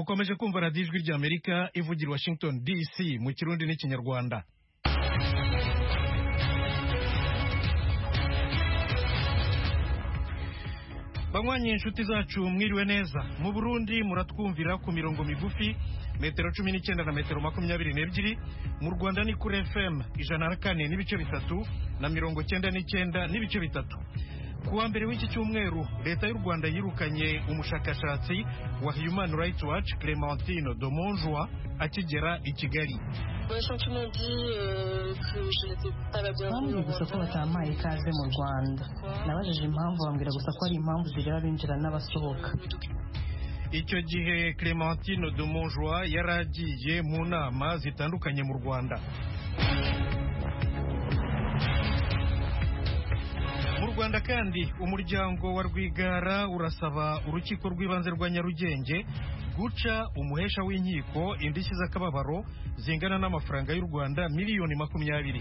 mukomeje kumva radiyo ijwi ry'Amerika ivugira Washington DC mu kirundi n'ikinyarwanda. Banywanyi inshuti zacu mwiriwe neza. Mu Burundi muratwumvira ku mirongo migufi metero 19 na metero 22, mu Rwanda ni kuri FM 104 n'ibice bitatu na 99 n'ibice bitatu. Kuwa mbere w'iki cyumweru leta y'u Rwanda yirukanye umushakashatsi wa Human Rights Watch Clémentine Domonjwa akigera i Kigali. Bambwiye gusa ko batampaye ikaze mu Rwanda. Nabajije impamvu bambwira gusa ko ari impamvu zireba binjira n'abasohoka. Icyo gihe Clémentine Domonjwa yaragiye mu nama zitandukanye mu Rwanda. Mu Rwanda kandi umuryango wa Rwigara urasaba urukiko rw'ibanze rwa Nyarugenge guca umuhesha w'inkiko indishyi z'akababaro zingana n'amafaranga y'u Rwanda miliyoni 20.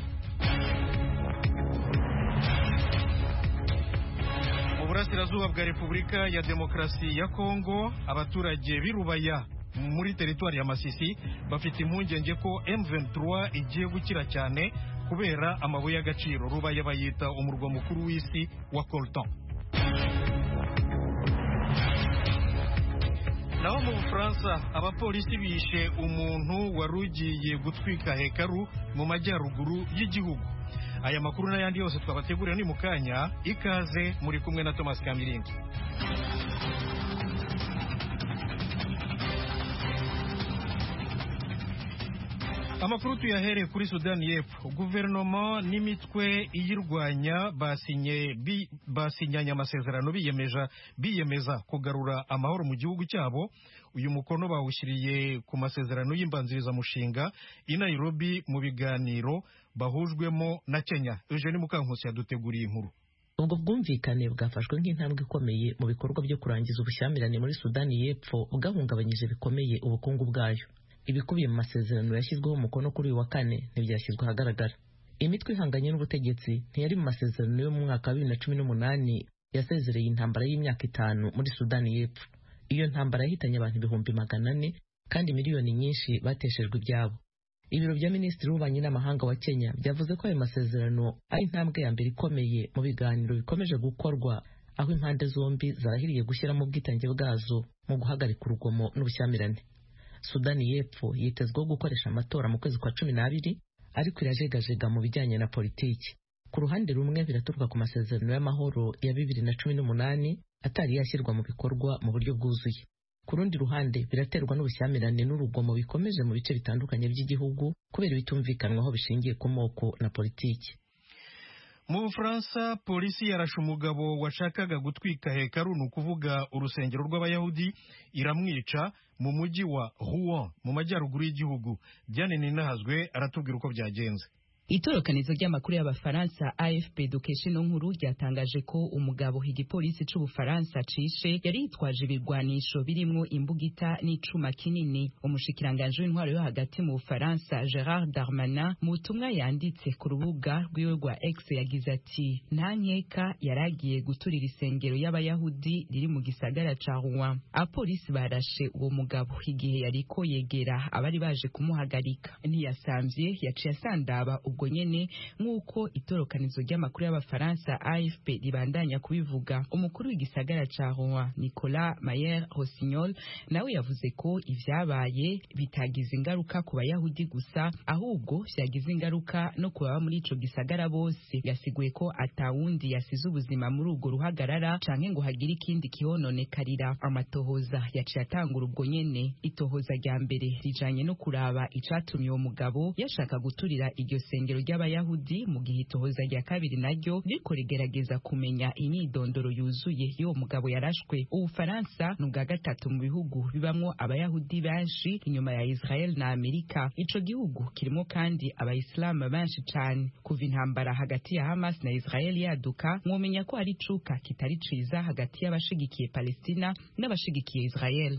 Mu burasirazuba bwa Repubulika ya Demokarasi ya Kongo abaturage b'Irubaya muri teritwari ya Masisi bafite impungenge ko M23 igiye gukira cyane kubera amabuye y'agaciro. Rubaya bayita umurwa mukuru w'isi wa Coltan. Naho mu Bufaransa abapolisi bishe umuntu warugiye gutwika hekaru mu majyaruguru y'igihugu. Aya makuru n'ayandi yose twabategurira ni mukanya. Ikaze muri kumwe na Thomas Kamiringi. Amakuru tuyahereye kuri Sudani y'Epfo. Guverinoma n'imitwe iyirwanya basinyanye amasezerano biyemeza kugarura amahoro mu gihugu cyabo. Uyu mukono bawushyiriye ku masezerano y'imbanzirizamushinga i Nairobi mu biganiro bahujwemo na Kenya. Eugene Mukankusi yaduteguriye inkuru. Ubwo bwumvikane bwafashwe nk'intambwe ikomeye mu bikorwa byo kurangiza ubushyamirane muri Sudani y'Epfo bwahungabanyije bikomeye ubukungu bwayo. Ibikubiye mu masezerano yashyizweho umukono kuri uyu wa kane ntibyashyizwe ahagaragara. Imitwe ihanganye n'ubutegetsi ntiyari mu masezerano yo mu mwaka wa 2018 yasezereye intambara y'imyaka 5 muri Sudani y'Epfo. Iyo ntambara yahitanye abantu 400,000 kandi miliyoni nyinshi bateshejwe ibyabo. Ibiro bya Minisitiri w'Ububanyi n'Amahanga wa Kenya byavuze ko ayo masezerano ari intambwe ya mbere ikomeye mu biganiro bikomeje gukorwa, aho impande zombi zarahiriye gushyiramo ubwitange bwazo mu guhagarika urugomo n'ubushyamirane. Sudani y'Epfo yitezweho gukoresha amatora mu kwezi kwa 12, ariko irajegajega mu bijyanye na politiki. Ku ruhande rumwe biraturuka ku masezerano y'amahoro ya 2018 atari yashyirwa mu bikorwa mu buryo bwuzuye. Ku rundi ruhande biraterwa n'ubushyamirane n'urugomo bikomeje mu bice bitandukanye by'igihugu kubera bitumvikanwaho bishingiye ku moko na politiki. Mu Bufaransa polisi yarashe umugabo washakaga gutwika hekaru, ni ukuvuga urusengero rw'Abayahudi, iramwica mu mujyi wa Rouen mu majyaruguru y'igihugu. Diane Ninahazwe aratubwira uko byagenze. Itorokanizo ry'amakuru y'Abafaransa AFP dukesha ino nkuru ryatangaje ko umugabo igipolisi c'Ubufaransa cishe yari yitwaje ibirwanisho birimwo imbugita n'icuma kinini. Umushikiranganje w'intwaro yo hagati mu Bufaransa Gérald Darmanin mu butumwa yanditse ku rubuga rwiwe rwa X yagize ati: nta nkeka yaragiye guturira isengero y'Abayahudi riri mu gisagara ca Rouen. Apolisi barashe uwo mugabo igihe yariko yegera abari baje kumuhagarika. Ntiyasamvye, yaciye asandaba ubwo nyene nk'uko itorokanizo ry'amakuru y'Abafaransa AFP ribandanya kubivuga. Umukuru w'igisagara ca Rouen Nicolas Mayer-Rossignol nawe yavuze ko ivyabaye bitagize ingaruka ku Bayahudi gusa, ahubwo vyagize ingaruka no ku baba muri ico gisagara bose. Yasiguye ko atawundi yasize ubuzima muri urwo ruhagarara canke ngo hagire ikindi kihononekarira. Amatohoza yaciye atangura ubwo nyene. Itohoza rya mbere rijanye no kuraba icatumye uwo mugabo yashaka guturira iryo sengero ry'Abayahudi, mu gihe itohoza rya kabiri naryo riko rigerageza kumenya imyidondoro yuzuye y'uwo mugabo yarashwe. Ubufaransa ni ubwa gatatu mu bihugu bibamwo Abayahudi benshi inyuma ya Israel na Amerika. Ico gihugu kirimo kandi Abayisilamu benshi cane. Kuva intambara hagati ya Hamas na Israel yaduka, mwomenya ko hari icuka kitari ciza hagati y'abashigikiye Palestina n'abashigikiye Israel.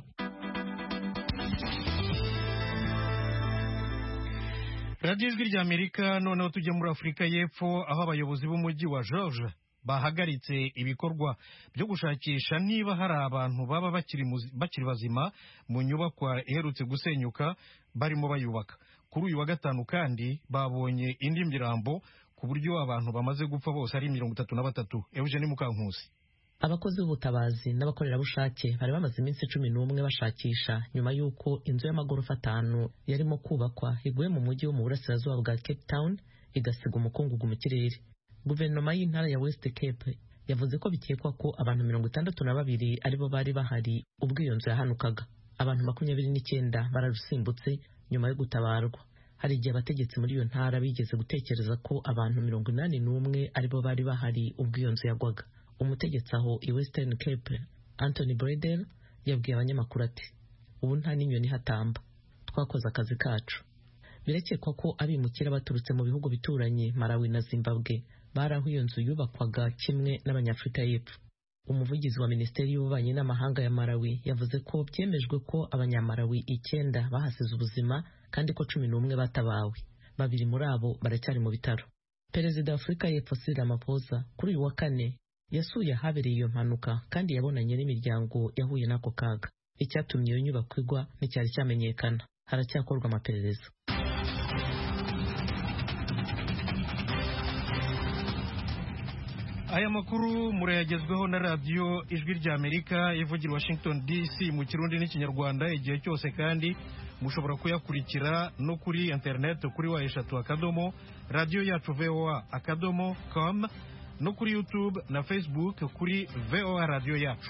Radio Ijwi ry'Amerika. Noneho tujye muri Afurika y'Epfo aho abayobozi b'umujyi wa George bahagaritse ibikorwa byo gushakisha niba hari abantu baba bakiri bazima mu nyubakwa iherutse gusenyuka barimo bayubaka. Kuri uyu wa gatanu kandi babonye indi mirambo ku buryo abantu bamaze gupfa bose ari 33. Eugene Mukankusi. Abakozi b'ubutabazi n'abakorerabushake bari bamaze iminsi 11 bashakisha nyuma y'uko inzu y'amagorofa 5 yarimo kubakwa iguye mu mujyi wo mu burasirazuba bwa Cape Town igasiga umukungugu mu kirere. Guverinoma y'intara ya West Cape yavuze ko bikekwa ko abantu 62 aribo bari bahari ubwo iyo nzu yahanukaga. Abantu 29 bararusimbutse nyuma yo gutabarwa. Hari igihe abategetsi muri iyo ntara bigeze gutekereza ko abantu 81 aribo bari bahari ubwo iyo nzu yagwaga. Umutegetsi aho i Western Cape Anthony Bredel yabwiye abanyamakuru ati ubu nta n'inyoni hatamba, twakoze akazi kacu. Birekekwa ko abimukira baturutse mu bihugu bituranye Malawi na Zimbabwe baraho iyo nzu yubakwaga kimwe n'Abanyafurika y'Epfo. Umuvugizi wa Minisiteri y'Ububanyi n'Amahanga ya Malawi yavuze ko byemejwe ko Abanyamalawi 9 bahasize ubuzima kandi ko 11 batabawe. 2 muri abo baracyari mu bitaro. Perezida wa Afurika y'Epfo Cyril Ramaphosa kuri uyu wa kane yasuye ahabereye iyo mpanuka kandi yabonanye n'imiryango yahuye n'ako kaga. Icyatumye iyo nyubako igwa nticyari cyamenyekana. Haracyakorwa amaperereza. Aya makuru murayagezweho na radio Ijwi ry'Amerika ivugira Washington DC mu Kirundi n'Ikinyarwanda igihe cyose, kandi mushobora kuyakurikira no kuri internet kuri wa3 radio yacu voa.com no kuri YouTube na Facebook kuri VOA radio yacu.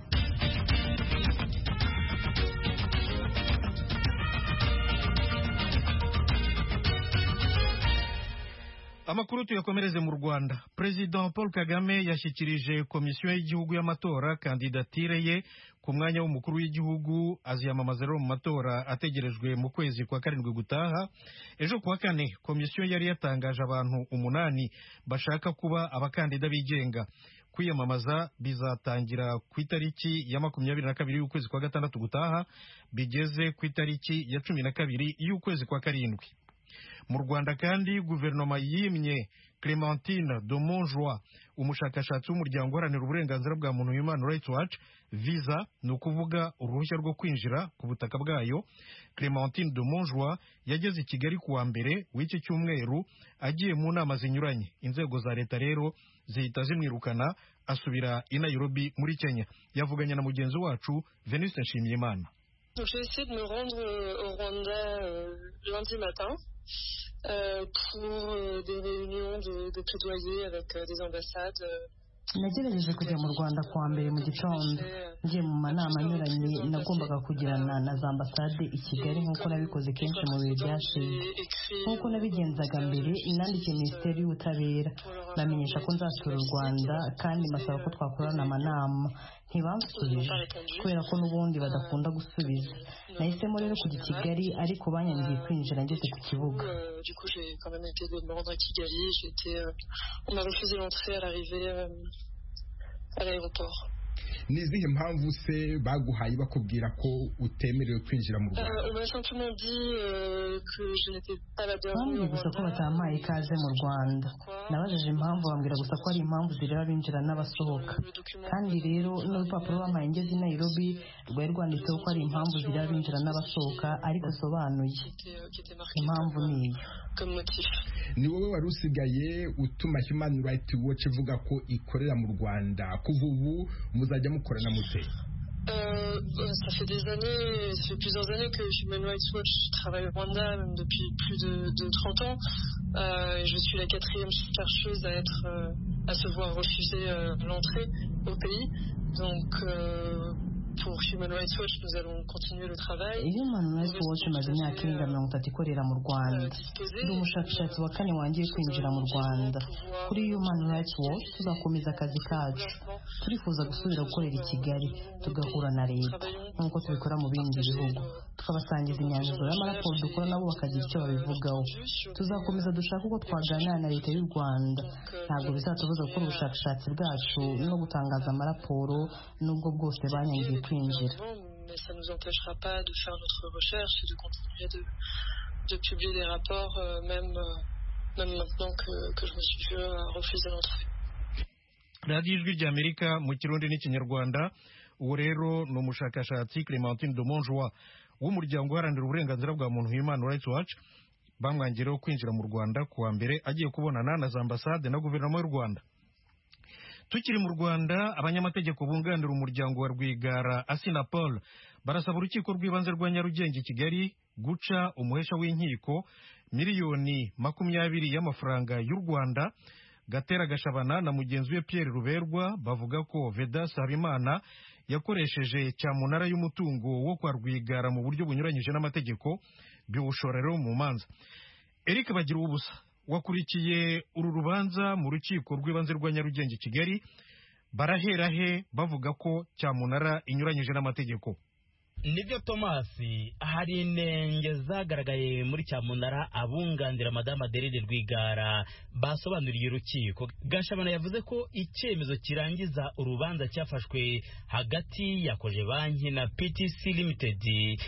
Amakuru tuyakomereze mu Rwanda. President Paul Kagame yashyikirije Komisiyo y'Igihugu y'Amatora kandidatire ye ku mwanya w'umukuru w'igihugu aziyamamaza mu matora ategerejwe mu kwezi kwa 7 gutaha. Ejo kuwa 4 komisiyo yari yatangaje abantu 8 bashaka kuba abakandida bigenga. Kwiyamamaza bizatangira ku itariki ya 22 y'ukwezi kwa 6 gutaha, bigeze ku itariki ya 12 y'ukwezi kwa 7. Mu Rwanda kandi guverinoma yimye Clémentine de Montjoie, umushakashatsi w'umuryango uharanira uburenganzira bwa muntu Human Rights Watch, visa ni ukuvuga uruhushya rwo kwinjira ku butaka bwayo. Clémentine de Montjoie yageze i Kigali kuwa mbere w'iki cyumweru agiye mu nama zinyuranye. Inzego za leta rero zihita zimwirukana asubira i Nairobi muri Kenya. Yavuganye na mugenzi wacu Venuste Nshimiyimana. J'ai essayé de me rendre au Rwanda lundi matin pour des réunions de plaidoyer avec des ambassades. Nagerageje kujya mu Rwanda kuwa mbere mu gitondo, ngiye mu manama anyuranye nagombaga kugirana na za ambasade i Kigali nk'uko nabikoze kenshi mu bihe byashize. Nk'uko nabigenzaga mbere, nandikiye Minisiteri y'Ubutabera bamenyesha ko nzasura u Rwanda kandi mbasaba ko twakorana amanama. Ntibansubije kubera ko n'ubundi badakunda gusubiza. Nahisemo rero kujya i Kigali ariko banyangiye kwinjira ngeze ku kibuga. Du coup, j'ai quand même été de me rendre à Kigali. On m'a refusé l'entrée à l'arrivée à l'aéroport. Ni izihe mpamvu se baguhaye bakubwira ko utemerewe kwinjira mu Rwanda? On m'a simplement dit que je n'étais pas la bienvenue. Bambwiye gusa ko batampaye ikaze mu Rwanda. Nabajije impamvu, bambwira gusa ko ari impamvu zireba binjira n'abasohoka. Kandi rero n'urupapuro bampaye ngeze i Nairobi rwari rwanditseho ko ari impamvu zireba binjira n'abasohoka, ariko sobanuye impamvu niyo. Ni wowe wari usigaye utuma Human Rights Watch ivuga ko ikorera mu Rwanda. Kuva ubu muzajya mukorana mute? Ça fait plusieurs années que Human Rights Watch travaille au Rwanda, même depuis plus de 30 ans. Je suis la 4e chercheuse à se voir refuser l'entrée au pays. Donc pour Human Rights Watch, nous allons continuer le travail. Human Rights Watch imaze imyaka irenga 30 ikorera mu Rwanda. Ndi umushakashatsi wa 4 wangiye kwinjira mu Rwanda. Kuri Human Rights Watch tuzakomeza akazi kacu. Turifuza gusubira gukorera i Kigali, tugahura na leta nk'uko tubikora mu bindi bihugu, tukabasangiza imyanzuro y'amaraporo dukora nabo bakagira icyo babivugaho. Tuzakomeza dushaka uko twaganira na leta y'u Rwanda. Ntabwo bizatubuza gukora ubushakashatsi bwacu no gutangaza amaraporo nubwo bwose banyangiye kwinjira. Mais ça nous empêchera pas de faire notre recherche et de continuer de publier des rapports même maintenant que je me suis vu refuser l'entrée. radiyo ijwi ry'Amerika mu Kirundi n'Ikinyarwanda. Uwo rero ni umushakashatsi Clementine Domonjoa w'umuryango uharanira uburenganzira bwa muntu Human Rights Watch, bamwangireho kwinjira mu Rwanda kuwa mbere agiye kubonana na za ambasade na guverinoma y'u Rwanda. Tukiri mu Rwanda, abanyamategeko bunganira umuryango wa Rwigara Assinapol barasaba urukiko rw'ibanze rwa Nyarugenge Kigali guca umuhesha w'inkiko miliyoni 20 y'amafaranga y'u Rwanda Gatera Gashabana na mugenzi we Pierre Ruberwa bavuga ko Vedas Habimana yakoresheje cyamunara y'umutungo wo kwa Rwigara mu buryo bunyuranyije n'amategeko biwushorero mu manza. Eric Bagira ubusa wakurikiye uru rubanza mu rukiko rw'ibanze rwa Nyarugenge Kigali, baraherahe bavuga ko cyamunara inyuranyije n'amategeko. Nibyo Tomasi, hari inenge zagaragaye muri cyamunara abunganira Madame Adeline Rwigara basobanuriye urukiko. Gashabana yavuze ko icyemezo kirangiza urubanza cyafashwe hagati ya Cogebanque na PTC Limited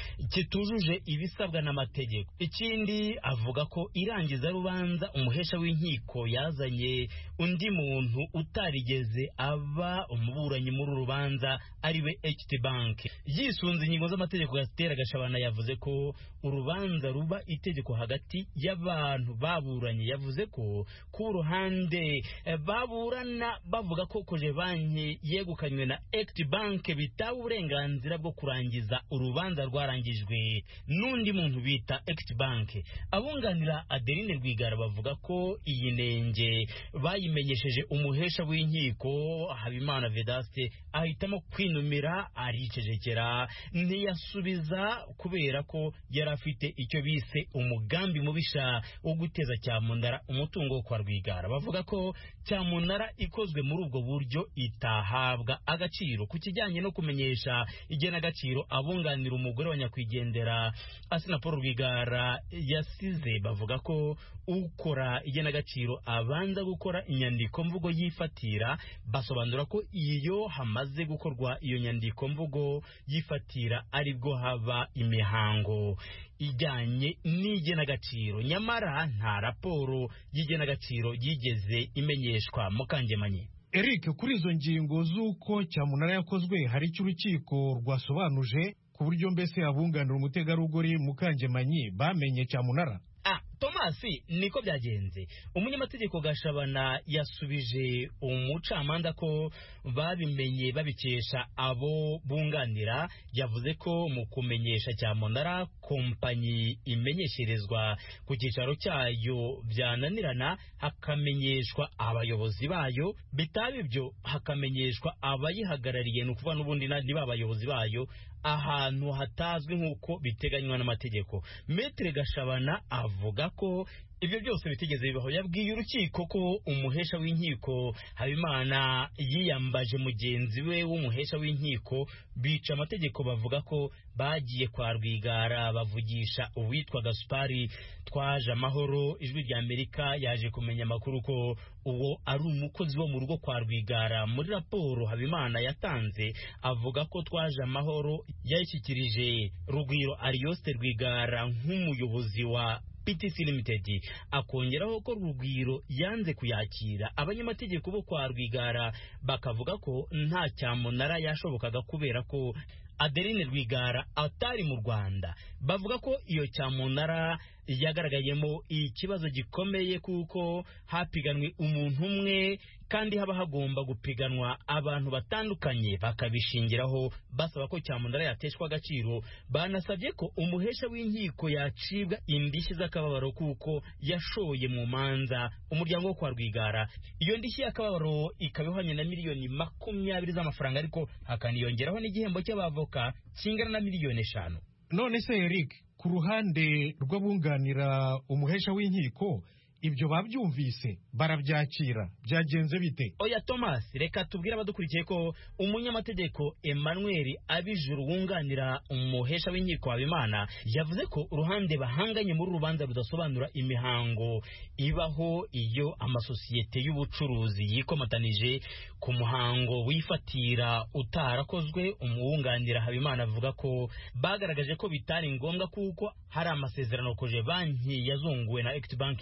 kitujuje ibisabwa n'amategeko. Ikindi avuga ko irangiza rubanza umuhesha w'inkiko yazanye undi muntu utarigeze aba umuburanyi muri rubanza ariwe Equity Bank. Yisunze ingingo z'amategeko Gatera Gashabana yavuze ko urubanza ruba itegeko hagati y'abantu baburanye. Yavuze ko ku ruhande baburana bavuga ko Cogebanque yegukanywe na Equity Bank bitaba uburenganzira bwo kurangiza urubanza rwarangijwe n'undi muntu bita Equity Bank. Abunganira Adeline Rwigara bavuga ko iyi nenge bayimenyesheje umuhesha w'inkiko Habimana Vedaste ahitamo kwinumira aricecekera, ntiyasubiza kubera ko yari afite icyo bise umugambi mubisha wo guteza cyamunara umutungo wo kwa Rwigara. Bavuga ko cyamunara ikozwe muri ubwo buryo itahabwa agaciro. Ku kijyanye no kumenyesha igenagaciro abunganira umugore wa nyakwigendera Assinapol Rwigara yasize, bavuga ko ukora igenagaciro abanza gukora inyandiko mvugo yifatira. Basobanura ko iyo hamaze gukorwa iyo nyandiko mvugo yifatira aribwo haba imihango ijyanye n'igenagaciro, nyamara nta raporo y'igenagaciro yigeze imenyeshwa. Mukangemanyi Eric, kuri izo ngingo z'uko cyamunara yakozwe hari icyo urukiko rwasobanuje ku buryo mbese abunganira umutegarugori Mukangemanyi bamenye cyamunara? Tomasi, niko byagenze. Umunyamategeko Gashabana yasubije umucamanza ko babimenye babikesha abo bunganira. Yavuze ko mu kumenyesha cyamunara kompanyi imenyesherezwa ku cyicaro cyayo byananirana hakamenyeshwa abayobozi bayo, bitaba ibyo hakamenyeshwa abayihagarariye, ni ukuvuga n'ubundi niba abayobozi bayo ahantu hatazwi nk'uko biteganywa n'amategeko. Maître Gashabana avuga ko ibyo byose bitigeze bibaho. Yabwiye urukiko ko umuhesha w'inkiko Habimana yiyambaje mugenzi we w'umuhesha w'inkiko, bica amategeko. Bavuga ko bagiye kwa Rwigara bavugisha uwitwa Gaspari Twaje Amahoro. Ijwi ry'Amerika yaje kumenya amakuru ko uwo ari umukozi wo mu rugo kwa Rwigara. Muri raporo Habimana yatanze avuga ko Twaje Amahoro yayishyikirije Rugwiro Arioste Rwigara nk'umuyobozi wa PTC Limited, akongeraho ko Rugwiro yanze kuyakira. Abanyamategeko bo kwa Rwigara bakavuga ko nta cyamunara yashobokaga kubera ko Adeline Rwigara atari mu Rwanda. Bavuga ko iyo cyamunara yagaragayemo ikibazo gikomeye kuko hapiganwe umuntu umwe kandi haba hagomba gupiganwa abantu batandukanye. Bakabishingiraho basaba ko cyamunara yateshwa agaciro. Banasabye ko umuhesha w'inkiko yacibwa indishyi z'akababaro kuko yashoye mu manza umuryango wo kwa Rwigara. Iyo ndishyi y'akababaro ikabihwanye na miliyoni 20 z'amafaranga, ariko hakaniyongeraho n'igihembo cy'abavoka kingana na miliyoni 5. None se Eric, ku ruhande rw'abunganira umuhesha w'inkiko ibyo babyumvise barabyakira, byagenze bite? Oya Thomas, reka tubwire abadukurikiye ko umunyamategeko Emmanuel Abijuru wunganira umuhesha w'inkiko Habimana yavuze ko uruhande bahanganye muri rubanza rudasobanura imihango ibaho iyo amasosiyete y'ubucuruzi yikomatanije ku muhango wifatira utarakozwe. Umuwunganira Habimana avuga ko bagaragaje ko bitari ngombwa kuko hari amasezerano Cogebanque yazunguwe na Equity Bank yari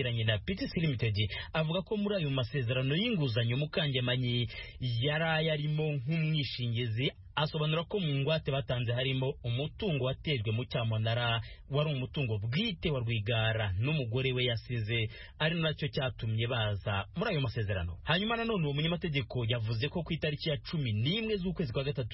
yagiranye na PTC Limited avuga ko muri ayo masezerano y'inguzanyo Mukangemanyi yarimo nk'umwishingizi. Asobanura ko mu ngwate batanze harimo umutungo watejwe mu cyamunara wari umutungo bwite wa Rwigara n'umugore we yasize, ari nacyo cyatumye baza muri ayo masezerano. Hanyuma nanone uwo munyamategeko yavuze ko ku itariki ya 11 z'ukwezi kwa gatatu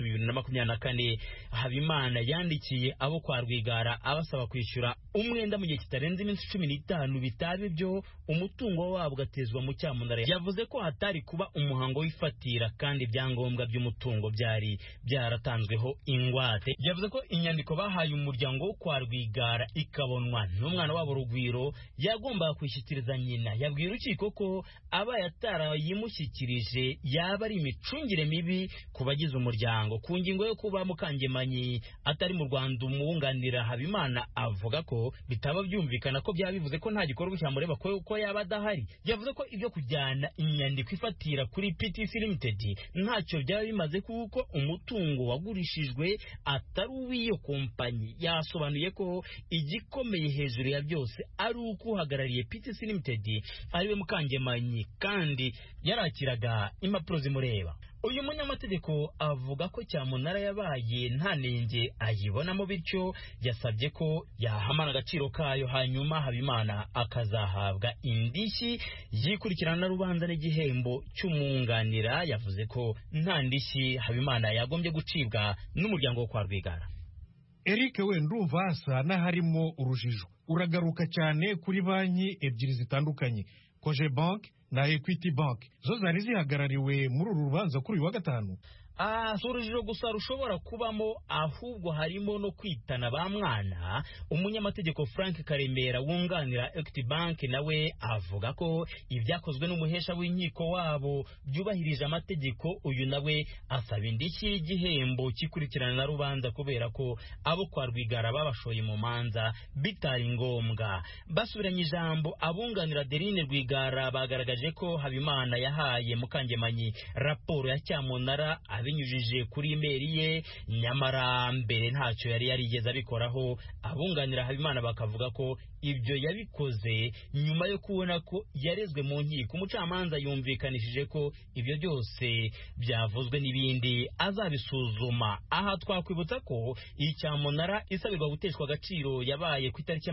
2024 Habimana yandikiye abo kwa Rwigara abasaba kwishyura umwenda mu gihe kitarenze iminsi 15 bitaba ibyo umutungo wabo ugatezwa mu cyamunara. Yavuze ko hatari kuba umuhango w'ifatira kandi ibyangombwa by'umutungo byaratanzweho ingwate. Yavuze ko inyandiko bahaye umuryango wo kwa Rwigara ikabonwa n'umwana wabo Rugwiro yagombaga kwishyikiriza nyina. Yabwiye urukiko ko aba yatarayimushyikirije yaba ari imicungire mibi ku bagize umuryango. Ku ngingo yo kuba Mukangemanyi atari mu Rwanda, umwunganira Habimana avuga ko bitaba byumvikana ko byaba bivuze ko nta gikorwa cyamureba ko yaba adahari. Yavuze ko ibyo kujyana inyandiko ifatira kuri PTC Limited ntacyo byaba bimaze kuko umutungo wagurishijwe atari uw'iyo kompanyi. Yasobanuye ko igikomeye hejuru ya byose ari uko uhagarariye PTC Limited ariwe Mukangemanyi kandi yarakiraga impapuro zimureba. Uyu munyamategeko avuga ko cyamunara yabaye nta nenge ayibonamo, bityo yasabye ko yahamana agaciro kayo hanyuma Habimana akazahabwa indishyi yikurikirana na rubanza n'igihembo cy'umwunganira. Yavuze ko nta ndishyi Habimana yagombye gucibwa n'umuryango wo kwa Rwigara. Eric, we ndumva hasa n'aharimo urujijo. Uragaruka cyane kuri banki ebyiri zitandukanye, Koje Bank na Equity Bank, zo zari zihagarariwe muri uru rubanza kuri uyu wa gatanu. Si urujijo gusa rushobora kubamo, ahubwo harimo no kwitana ba mwana. Umunyamategeko Frank Karemera wunganira Equity Bank nawe avuga ko ibyakozwe n'umuhesha w'inkiko wabo byubahirije amategeko. Uyu nawe asaba indishyi y'igihembo kikurikirana na rubanza kubera ko abo kwa Rwigara babashoye mu manza bitari ngombwa. Basubiranye ijambo, abunganira Adeline Rwigara bagaragaje ko Habimana yahaye Mukangemanyi raporo ya cyamunara binyujije kuri imeri ye, nyamara mbere ntacyo yari yarigeze abikoraho. Abunganira Habimana bakavuga ko ibyo yabikoze nyuma yo kubona ko yarezwe mu nkiko. Umucamanza yumvikanishije ko ibyo byose byavuzwe n'ibindi azabisuzuma. Aha twakwibutsa ko iyi cyamunara isabirwa guteshwa agaciro yabaye ku itariki ya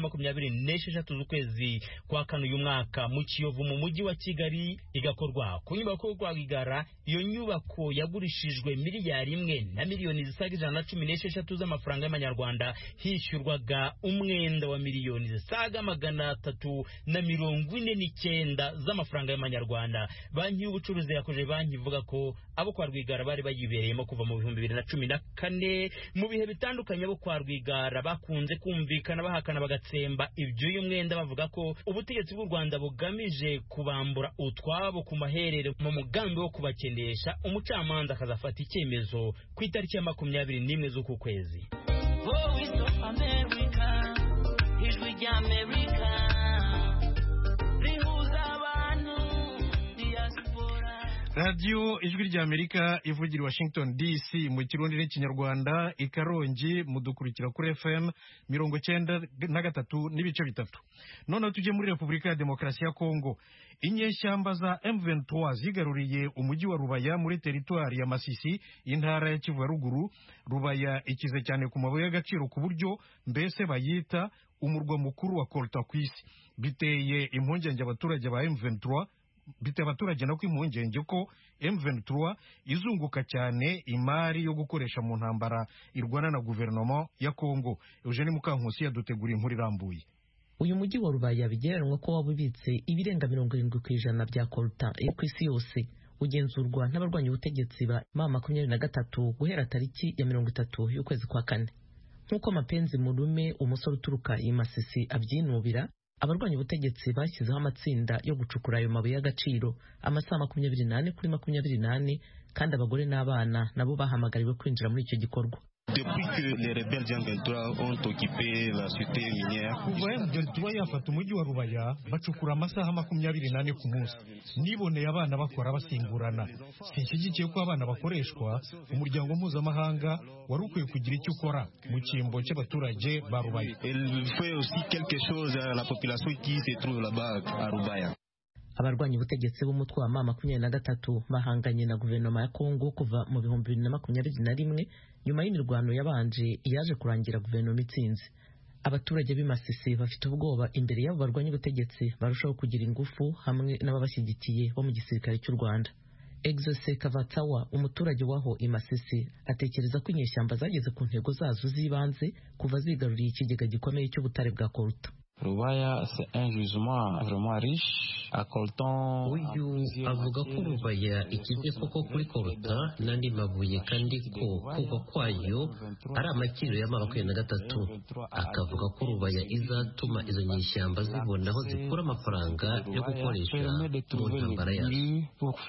26 z'ukwezi kwa kane uyu mwaka mu Kiyovu mu mujyi wa Kigali, igakorwa ku nyubako yo kwa Rwigara. Iyo nyubako yagurishijwe miliyari 1 na miliyoni zisaga 116 z'amafaranga y'amanyarwanda, hishyurwaga umwenda wa miliyoni zisaga 349 z'amafaranga y'amanyarwanda. Banki y'ubucuruzi yakoje banki ivuga ko abo kwa Rwigara bari bayibereyemo kuva mu 2014. Mu bihe bitandukanye abo kwa Rwigara bakunze kumvikana bahakana bagatsemba iby'uyu mwenda, bavuga ko ubutegetsi bw'u Rwanda bugamije kubambura utwabo ku maherere mu mugambi wo kubakenesha. Umucamanza akazafata icyemezo ku itariki ya 21 z'uku kwezi. Radio Ijwi ry'Amerika ivugira i Washington DC mu Kirundi n'Ikinyarwanda, i Karongi mudukurikira kuri FM 93 n'ibice bitatu. None tujye muri Repubulika ya Demokarasi ya Kongo. Inyeshyamba za M23 zigaruriye umujyi wa Rubaya muri teritwari ya Masisi, intara ya Kivu ya Ruguru. Rubaya ikize cyane ku mabuye y'agaciro ku buryo mbese bayita umurwa mukuru wa kolta ku isi. Biteye impungenge abaturage ba M23, biteye abaturage nako impungenge ko M23 izunguka cyane imari yo gukoresha mu ntambara irwana na guverinoma ya Kongo. Eugene Mukankusi yadutegura inkuru irambuye. Uyu mujyi wa Rubaya bigereranwa ko wabubitse ibirenga 70% bya kolta ku isi yose, ugenzurwa n'abarwanya ubutegetsi ba M23 guhera tariki ya 30 y'ukwezi kwa kane. Nk'uko Mapenzi Murume, umusore uturuka i Masisi, abyinubira, abarwanya ubutegetsi bashyizeho amatsinda yo gucukura ayo mabuye y'agaciro amasaha 24 kuri 24, kandi abagore n'abana nabo bahamagariwe kwinjira muri icyo gikorwa. depuis que les rebelles M23 ont occupé la cité minière. Kuva M23 yafata umujyi wa Rubaya bacukura amasaha 24 ku munsi. Niboneye abana bakora basimburana. Sinshyigikiye ko abana bakoreshwa. Umuryango mpuzamahanga wari ukwiye kugira icyo ukora mu cyimbo cy'abaturage ba Rubaya. Il fait aussi quelque chose à la population qui se trouve là-bas à Rubaya. Abarwanya ubutegetsi b'umutwe wa M23 bahanganye na guverinoma ya Kongo kuva mu 2021 nyuma y'imirwano yabanje yaje kurangira guverinoma itsinze. Abaturage b'Imasisi bafite ubwoba imbere y'abo barwanya ubutegetsi barushaho kugira ingufu hamwe n'ababashyigikiye bo mu gisirikare cy'u Rwanda. Exose Kavatawa, umuturage waho Imasisi, atekereza ko inyeshyamba zageze ku ntego zazo z'ibanze kuva zigaruriye ikigega gikomeye cy'ubutare bwa Koruta. Rubaya c'est un gisement vraiment riche à coltan. Uyu avuga ko Rubaya ikize koko kuri Koruta n'andi mabuye kandi ko kugwa kwayo ari amakiriro ya 23. Akavuga ko Rubaya izatuma izo nyeshyamba zibona aho zikura amafaranga yo gukoresha mu ntambara yazo.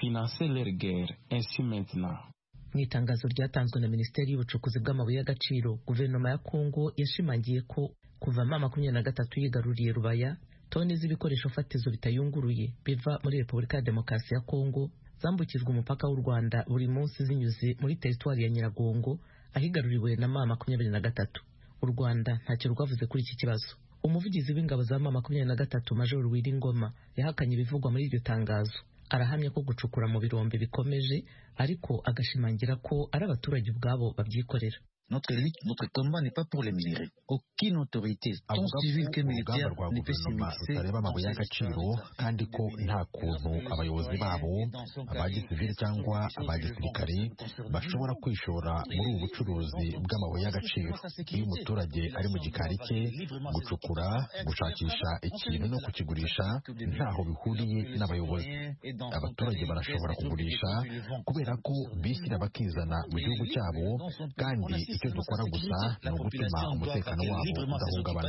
Mu itangazo ryatanzwe na Minisiteri y'Ubucukuzi bw'amabuye y'agaciro, guverinoma ya Kongo yashimangiye ko kuva M23 yigaruriye Rubaya, toni z'ibikoresho fatizo bitayunguruye biva muri Repubulika ya Demokarasi ya Kongo zambukijwe umupaka w'u Rwanda buri munsi zinyuze muri teritwari ya Nyiragongo ahigaruriwe na M23. U Rwanda ntacyo rwavuze kuri iki kibazo. Umuvugizi w'ingabo za M23 Major Wiringoma yahakanye ibivugwa muri iryo tangazo. Arahamya ko gucukura mu birombe bikomeje, ariko agashimangira ko ari abaturage ubwabo babyikorera. Notre lutte, notre combat n'est pas pour les minéraux. Aucune autorité, tant civile que militaire, ne peut s'immiscer. Utareba amabuye y'agaciro kandi ko nta kuntu abayobozi babo abagisivili cyangwa abagisirikare bashobora kwishora muri ubu bucuruzi bw'amabuye y'agaciro. Iyo umuturage ari mu gikari cye, gucukura, gushakisha ikintu no kukigurisha ntaho bihuriye n'abayobozi. Abaturage barashobora kugurisha kubera ko bishyira bakizana mu gihugu cyabo, kandi icyo dukora gusa ni ugutuma umutekano wabo udahungabana.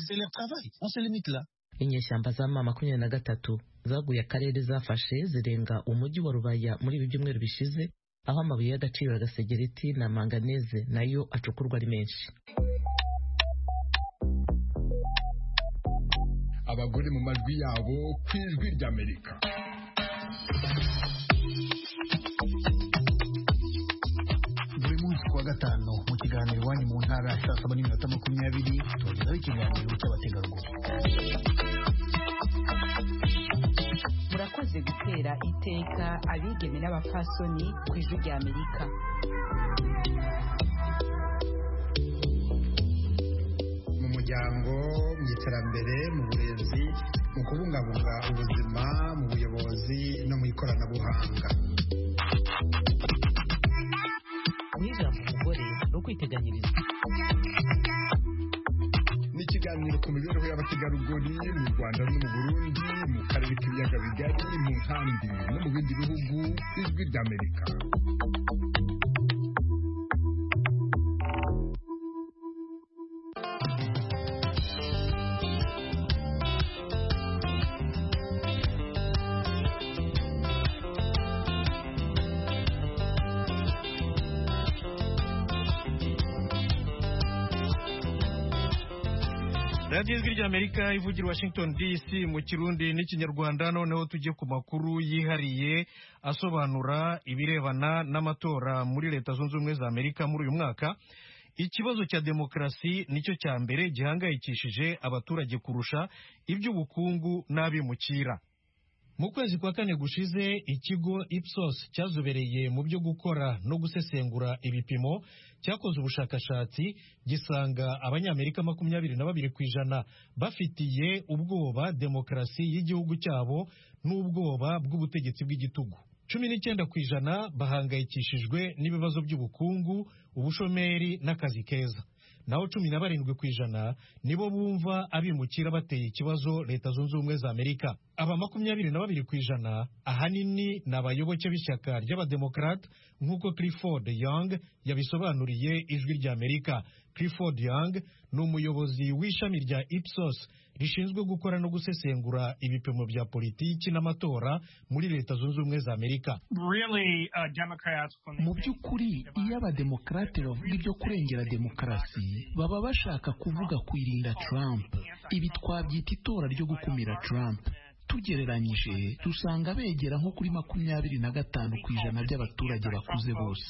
Inyeshyamba za M23 zaguye akarere zafashe zirenga umujyi wa Rubaya muri ibi byumweru bishize, aho amabuye y'agaciro ya gasegereti na manganeze nayo acukurwa ari menshi. Abagore mu majwi yabo ku ijwi ry'Amerika. Kuwa gatanu mu kiganiro iwanyu mu ntara saa 7:20 tugezaho ikiganiro cy'abategarugori. Murakoze gutera iteka abigeme n'abapfasoni ku ijwi ry'Amerika. Mu muryango, mu iterambere, mu burezi, mu kubungabunga ubuzima, mu buyobozi no mu ikoranabuhanga. Ijambo umugore no kwiteganyiriza. Ni ikiganiro ku mibereho y'abategarugori mu Rwanda no mu Burundi, mu karere k'ibiyaga bigari, mu nkambi no mu bindi bihugu. Ijwi ry'Amerika. Radio Ijwi ry'Amerika ivugira Washington DC mu Kirundi n'Ikinyarwanda. Noneho tujye ku makuru yihariye asobanura ibirebana n'amatora muri Leta Zunze Ubumwe za Amerika muri uyu mwaka. Ikibazo cya demokarasi nicyo cya mbere gihangayikishije abaturage kurusha iby'ubukungu n'abimukira. Mu kwezi kwa kane gushize, ikigo Ipsos cyazobereye mu byo gukora no gusesengura ibipimo cyakoze ubushakashatsi gisanga abanyamerika 22% bafitiye ubwoba demokarasi y'igihugu cyabo n'ubwoba bw'ubutegetsi bw'igitugu. 19% bahangayikishijwe n'ibibazo by'ubukungu, ubushomeri n'akazi keza. Naho 17% nibo bumva abimukira bateye ikibazo Leta Zunze Ubumwe za Amerika. Aba 22% ahanini n'abayoboke b'ishyaka ry'abademokrate nk'uko Clifford Young yabisobanuriye Ijwi ry'Amerika. Clifford Young ni umuyobozi w'ishami rya Ipsos rishinzwe gukora no gusesengura ibipimo bya politiki n'amatora muri Leta Zunze Ubumwe za Amerika. Mu by'ukuri iyo abademokarate bavuga ibyo kurengera demokarasi baba bashaka kuvuga kwirinda Trump. Ibi twabyita itora ryo gukumira Trump. Tugereranyije dusanga begera nko kuri 25% by'abaturage bakuze bose.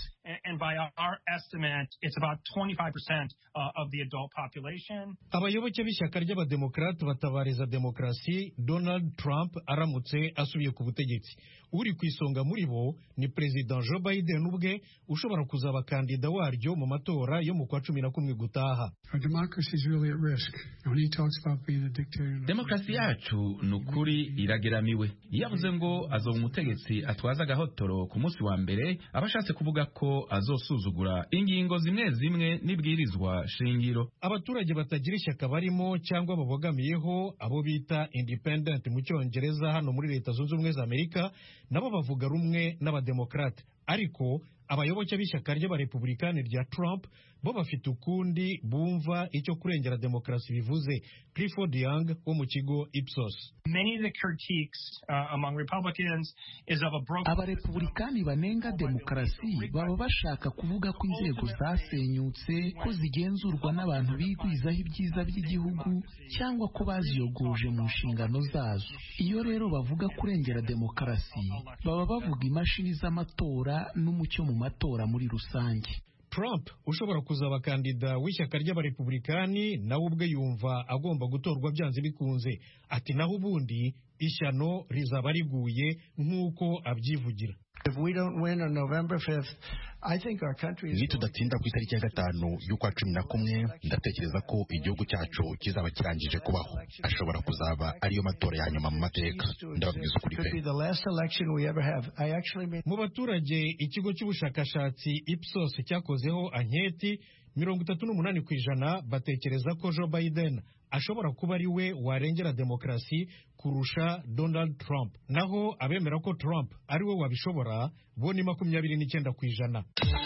Abayoboke b'ishyaka ry'abademokarate batabariza demokarasi Donald Trump aramutse asubiye ku butegetsi. Uri ku isonga muri bo ni President Joe Biden ubwe ushobora kuzaba kandida waryo mu matora yo mu kwa 11 gutaha. Demokarasi yacu nukuri irageramiwe. Yavuze ngo azoba umutegetsi atwaza agahotoro ku munsi wa mbere, abashatse kuvuga ko azosuzugura ingingo zimwe zimwe n'ibwirizwa shingiro. Abaturage batagira ishyaka barimo cyangwa babogamiyeho, abo bita independent mu Cyongereza hano muri Leta Zunze Ubumwe za Amerika, nabo bavuga rumwe n'abademokarate. Ariko abayoboke b'ishyaka ry'abarepublikani rya Trump bo bafite ukundi bumva icyo kurengera demokarasi bivuze. Clifford Young wo mu kigo Ipsos. Abarepublikani banenga demokarasi baba bashaka kuvuga ko inzego zasenyutse, ko zigenzurwa n'abantu bigwizaho ibyiza by'igihugu cyangwa ko baziyogoje mu nshingano zazo. Iyo rero bavuga kurengera demokarasi baba bavuga imashini z'amatora n'umucyo mu matora muri rusange. Trump ushobora kuzaba kandida w'ishyaka ry'abarepublikani nawe ubwe yumva agomba gutorwa byanze bikunze. Ati naho ubundi ishyano rizaba riguye nk'uko abyivugira. Nitudatsinda ku itariki ya 5 y'ukwa 11 ndatekereza ko igihugu cyacu kizaba kirangije kubaho. Ashobora kuzaba ariyo matora ya nyuma mu mateka. Ndababwiza ukuri pe. Mu baturage ikigo cy'ubushakashatsi Ipsos cyakozeho anketi 38% batekereza ko Joe Biden ashobora kuba ari we warengera demokarasi kurusha Donald Trump. Naho abemera ko Trump ari we wabishobora bo ni 29%.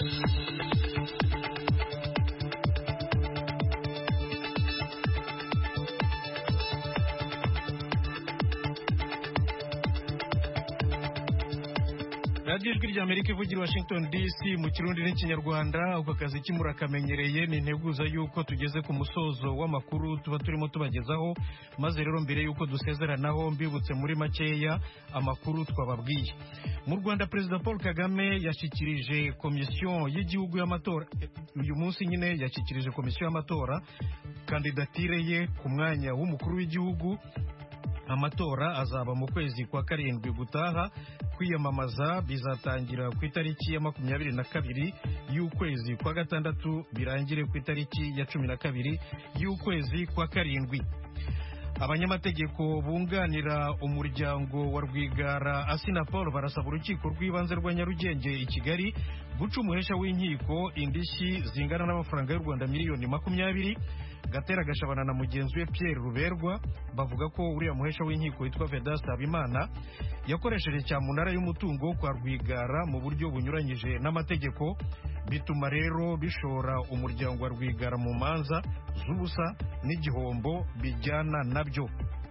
Radio Ijwi ry'Amerika ivugira Washington DC mu Kirundi n'Ikinyarwanda. Uko kazi kimurakamenyereye ni integuza yuko tugeze ku musozo w'amakuru tuba turimo tubagezaho, maze rero mbere yuko dusezeranaho mbibutse muri makeya amakuru twababwiye. Mu Rwanda Perezida Paul Kagame yashyikirije komisiyo y'igihugu y'amatora uyu munsi nyine yashyikirije komisiyo y'amatora kandidatire ye ku mwanya w'umukuru w'igihugu. Amatora azaba mu kwezi kwa 7 gutaha. Kwiyamamaza bizatangira ku itariki ya 22 y'ukwezi kwa 6 birangire ku itariki ya 12 y'ukwezi kwa 7. Abanyamategeko bunganira umuryango wa Rwigara Assinapol barasaba urukiko rw'ibanze rwa Nyarugenge i Kigali guca umuhesha w'inkiko indishyi zingana n'amafaranga y'u Rwanda miliyoni 20. Gatera Gashabana na mugenzi we Pierre Ruberwa bavuga ko uriya muhesha w'inkiko witwa Vedaste Habimana yakoresheje cyamunara y'umutungo kwa Rwigara mu buryo bunyuranyije n'amategeko, bituma rero bishora umuryango wa Rwigara mu manza z'ubusa n'igihombo bijyana nabyo.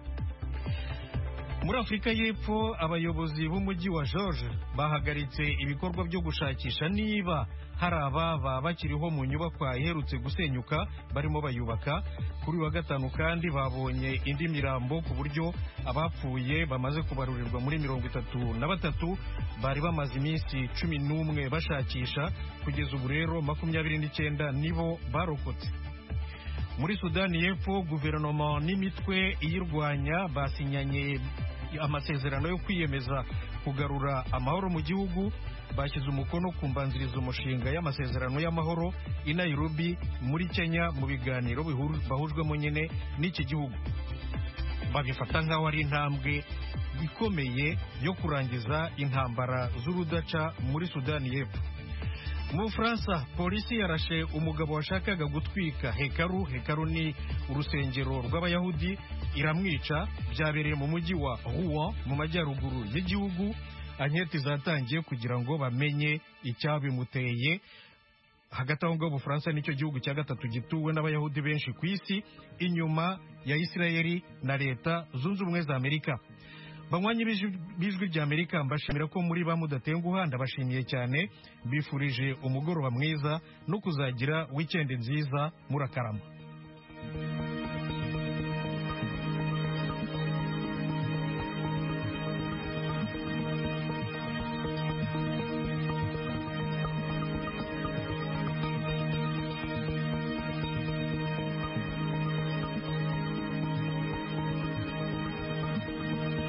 Muri Afurika y'Epfo abayobozi b'umujyi wa George bahagaritse ibikorwa byo gushakisha niba hari ababa bakiriho mu nyubakwa iherutse gusenyuka barimo bayubaka. Kuri wa gatanu kandi babonye indi mirambo ku buryo abapfuye bamaze kubarurirwa muri 33 bari bamaze iminsi 11 bashakisha. Kugeza ubu rero 29 nibo barokotse. Muri Sudani y'Epfo guverinoma n'imitwe iyirwanya basinyanye amasezerano yo kwiyemeza kugarura amahoro mu gihugu. Bashyize umukono ku mbanzirizo umushinga y'amasezerano y'amahoro i Nairobi muri Kenya mu biganiro bahujwemo nyine n'iki gihugu. Babifata nk'aho ari intambwe ikomeye yo kurangiza intambara z'urudaca muri Sudani y'Epfo. Mu Bufaransa polisi yarashe umugabo washakaga gutwika hekaru ni urusengero rw'abayahudi iramwica. Byabereye mu mujyi wa Rouen mu majyaruguru y'igihugu. Anketi zatangiye kugira ngo bamenye icyabimuteye. hagati aho ngaho ubufaransa nicyo gihugu cya gatatu gituwe n'abayahudi benshi ku isi inyuma ya Isirayeli na leta zunze ubumwe za Amerika. Banywanyi b'ijwi rya Amerika, mbashimira ko muri ba mudatenguha, ndabashimiye cyane, mbifurije umugoroba mwiza no kuzagira weekend nziza, murakarama.